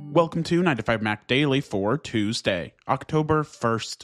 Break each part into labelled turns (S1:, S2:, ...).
S1: Welcome to 9 to 5 Mac Daily for Tuesday, October 1st,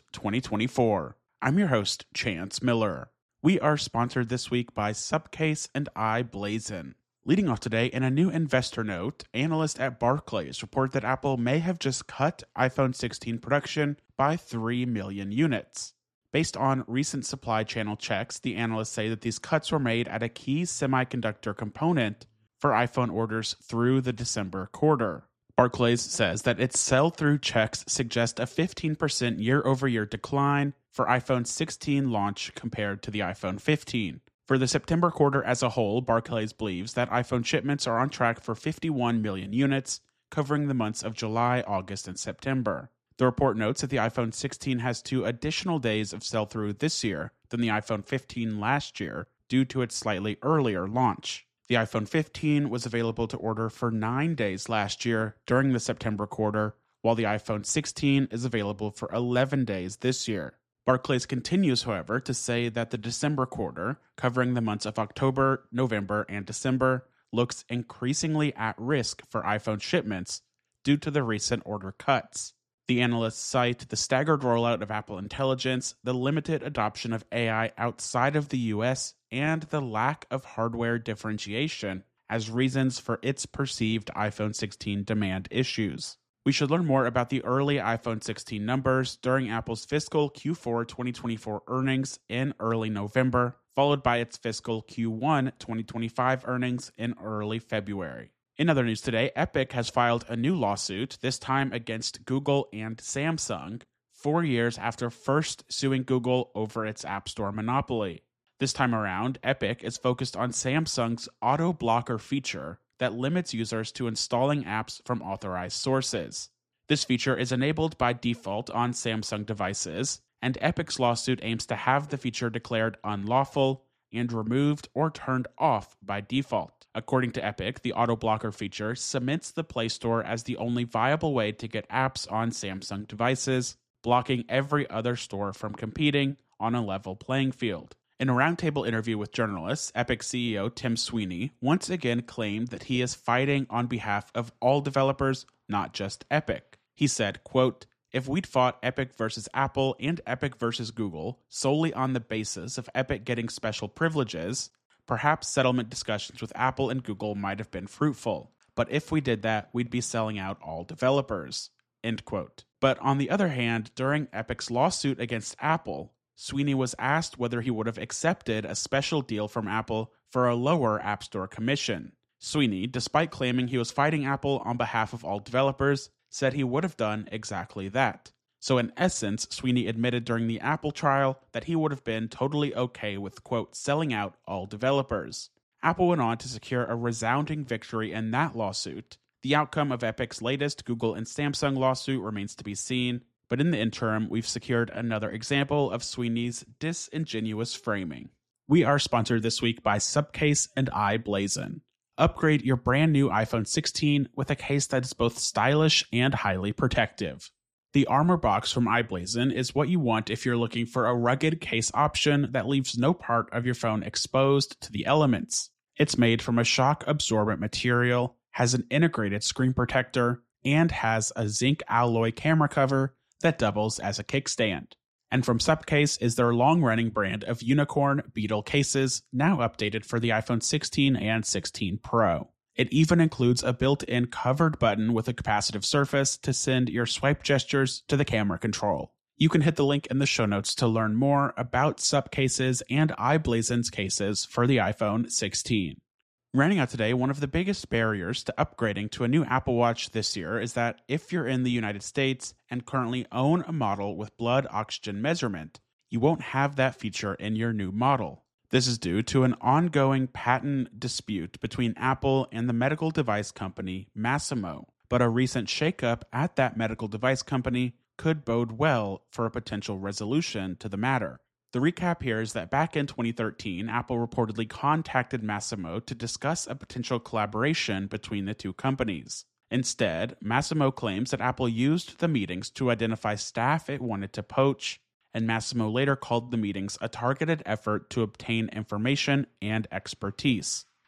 S1: 2024. I'm your host, Chance Miller. We are sponsored this week by Subcase and iBlazon. Leading off today, in a new investor note, analysts at Barclays report that Apple may have just cut iPhone 16 production by 3 million units. Based on recent supply channel checks, the analysts say that these cuts were made at a key semiconductor component for iPhone orders through the December quarter. Barclays says that its sell-through checks suggest a 15% year-over-year decline for iPhone 16 launch compared to the iPhone 15. For the September quarter as a whole, Barclays believes that iPhone shipments are on track for 51 million units, covering the months of July, August, and September. The report notes that the iPhone 16 has 2 additional days of sell-through this year than the iPhone 15 last year due to its slightly earlier launch. The iPhone 15 was available to order for 9 days last year during the September quarter, while the iPhone 16 is available for 11 days this year. Barclays continues, however, to say that the December quarter, covering the months of October, November, and December, looks increasingly at risk for iPhone shipments due to the recent order cuts. The analysts cite the staggered rollout of Apple Intelligence, the limited adoption of AI outside of the US, and the lack of hardware differentiation as reasons for its perceived iPhone 16 demand issues. We should learn more about the early iPhone 16 numbers during Apple's fiscal Q4 2024 earnings in early November, followed by its fiscal Q1 2025 earnings in early February. In other news today, Epic has filed a new lawsuit, this time against Google and Samsung, 4 years after first suing Google over its App Store monopoly. This time around, Epic is focused on Samsung's auto blocker feature that limits users to installing apps from authorized sources. This feature is enabled by default on Samsung devices, and Epic's lawsuit aims to have the feature declared unlawful and removed or turned off by default. According to Epic, the auto blocker feature cements the Play Store as the only viable way to get apps on Samsung devices, blocking every other store from competing on a level playing field. In a roundtable interview with journalists, Epic CEO Tim Sweeney once again claimed that he is fighting on behalf of all developers, not just Epic. He said, quote, "If we'd fought Epic versus Apple and Epic versus Google solely on the basis of Epic getting special privileges, perhaps settlement discussions with Apple and Google might have been fruitful. But if we did that, we'd be selling out all developers." End quote. But on the other hand, during Epic's lawsuit against Apple, Sweeney was asked whether he would have accepted a special deal from Apple for a lower App Store commission. Sweeney, despite claiming he was fighting Apple on behalf of all developers, said he would have done exactly that. So in essence, Sweeney admitted during the Apple trial that he would have been totally okay with, quote, selling out all developers. Apple went on to secure a resounding victory in that lawsuit. The outcome of Epic's latest Google and Samsung lawsuit remains to be seen, but in the interim, we've secured another example of Sweeney's disingenuous framing. We are sponsored this week by Subcase and iBlazon. Upgrade your brand new iPhone 16 with a case that is both stylish and highly protective. The Armor Box from iBlazon is what you want if you're looking for a rugged case option that leaves no part of your phone exposed to the elements. It's made from a shock-absorbent material, has an integrated screen protector, and has a zinc alloy camera cover that doubles as a kickstand. And from Subcase is their long-running brand of Unicorn Beetle cases, now updated for the iPhone 16 and 16 Pro. It even includes a built-in covered button with a capacitive surface to send your swipe gestures to the camera control. You can hit the link in the show notes to learn more about Subcases and iBlazon's cases for the iPhone 16. Rounding out today, one of the biggest barriers to upgrading to a new Apple Watch this year is that if you're in the United States and currently own a model with blood oxygen measurement, you won't have that feature in your new model. This is due to an ongoing patent dispute between Apple and the medical device company Masimo, but a recent shakeup at that medical device company could bode well for a potential resolution to the matter. The recap here is that back in 2013, Apple reportedly contacted Masimo to discuss a potential collaboration between the two companies. Instead, Masimo claims that Apple used the meetings to identify staff it wanted to poach, and Masimo later called the meetings a targeted effort to obtain information and expertise.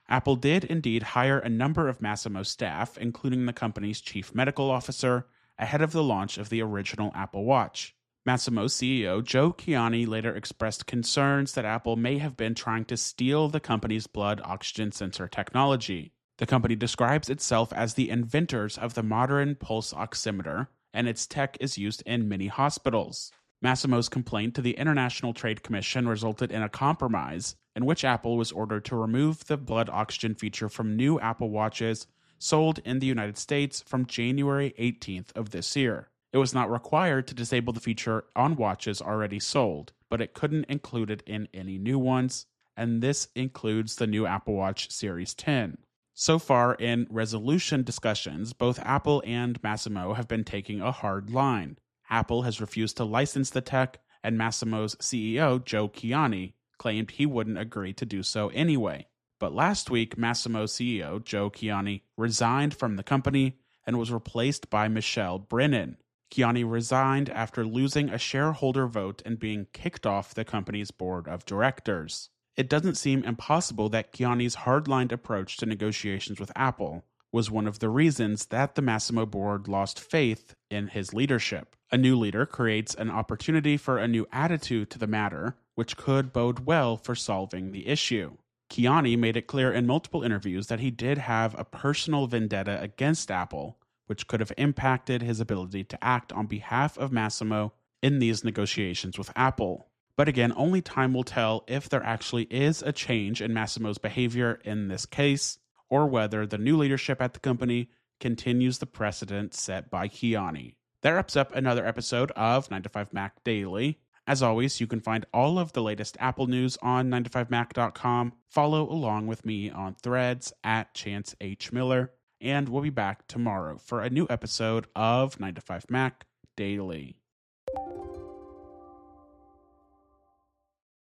S1: Apple did indeed hire a number of Massimo staff, including the company's chief medical officer, ahead of the launch of the original Apple Watch. Massimo's CEO Joe Kiani later expressed concerns that Apple may have been trying to steal the company's blood oxygen sensor technology. The company describes itself as the inventors of the modern pulse oximeter, and its tech is used in many hospitals. Massimo's complaint to the International Trade Commission resulted in a compromise in which Apple was ordered to remove the blood oxygen feature from new Apple Watches sold in the United States from January 18th of this year. It was not required to disable the feature on watches already sold, but it couldn't include it in any new ones, and this includes the new Apple Watch Series 10. So far in resolution discussions, both Apple and Massimo have been taking a hard line. Apple has refused to license the tech, and Massimo's CEO, Joe Kiani, claimed he wouldn't agree to do so anyway. But last week, Massimo's CEO, Joe Kiani, resigned from the company and was replaced by Michelle Brennan. Kiani resigned after losing a shareholder vote and being kicked off the company's board of directors. It doesn't seem impossible that Kiani's hard-lined approach to negotiations with Apple was one of the reasons that the Massimo board lost faith in his leadership. A new leader creates an opportunity for a new attitude to the matter, which could bode well for solving the issue. Kiani made it clear in multiple interviews that he did have a personal vendetta against Apple, which could have impacted his ability to act on behalf of Massimo in these negotiations with Apple. But again, only time will tell if there actually is a change in Massimo's behavior in this case, or whether the new leadership at the company continues the precedent set by Kiani. That wraps up another episode of 9to5Mac Daily. As always, you can find all of the latest Apple news on 9to5Mac.com. Follow along with me on Threads at Chance H. Miller. And we'll be back tomorrow for a new episode of 9to5Mac Daily.